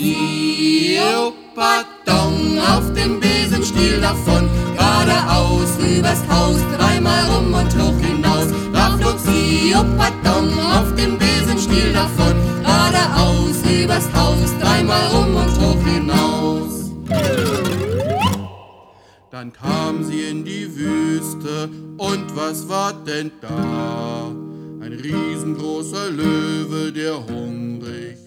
sie, Pardon, auf dem Besenstiel davon, geradeaus übers Haus, dreimal rum und hoch hinaus. Da flog sie, Pardon, auf dem Besenstiel davon, geradeaus übers Haus, dreimal rum und hoch hinaus. Dann kam sie in die Wüste, und was war denn da? Ein riesengroßer Löwe, der hungrig